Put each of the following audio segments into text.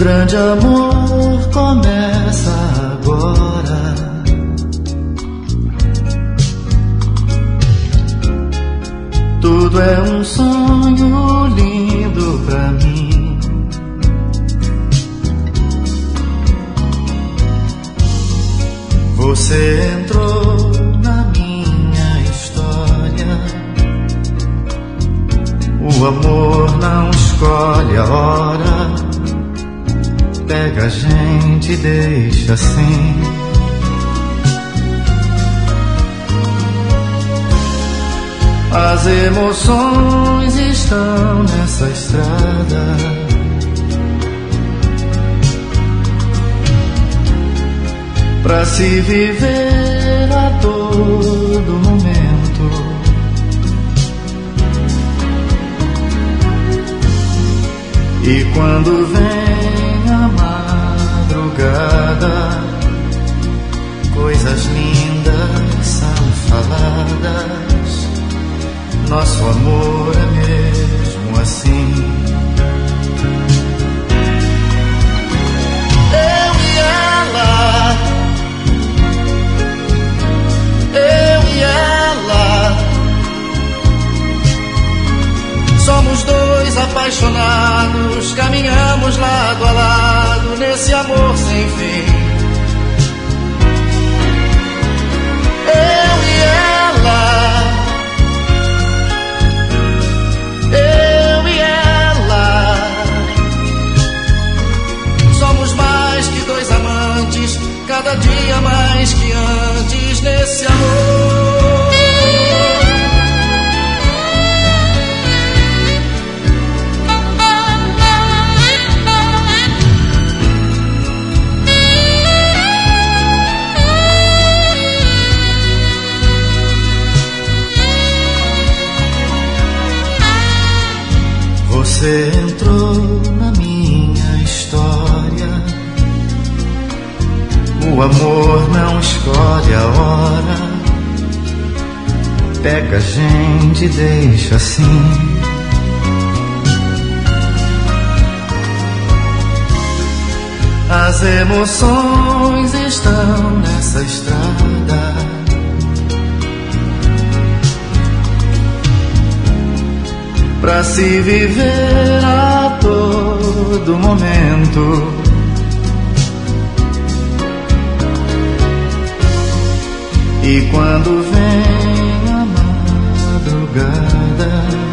grande amor começa agora. Tudo é um sonho lindo pra mim. Você entrou na minha história. O amor não escolhe a hora, pega a gente e deixa assim. As emoções estão nessa estrada. Pra se viver a todo momento. E quando vem a madrugada, coisas lindas são faladas. Nosso amor é mesmo assim. Eu e ela, eu e ela, somos dois apaixonados, caminhamos lado a lado nesse amor sem fim. Eu e ela, eu e ela, somos mais que dois amantes, cada dia mais que antes nesse amor. Você entrou na minha história. O amor não escolhe a hora, pega a gente e deixa assim. As emoções estão nessa estrada. Pra se viver a todo momento. E quando vem a madrugada,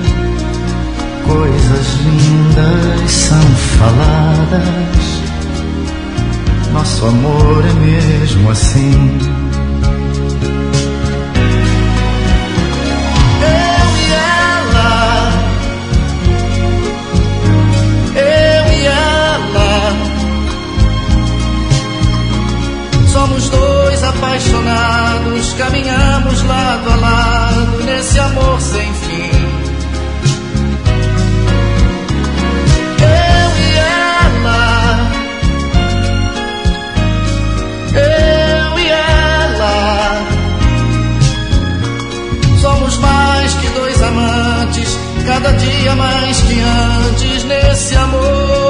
coisas lindas são faladas. Nosso amor é mesmo assim. Somos dois apaixonados, caminhamos lado a lado nesse amor sem fim. Eu e ela, eu e ela, somos mais que dois amantes, cada dia mais que antes nesse amor.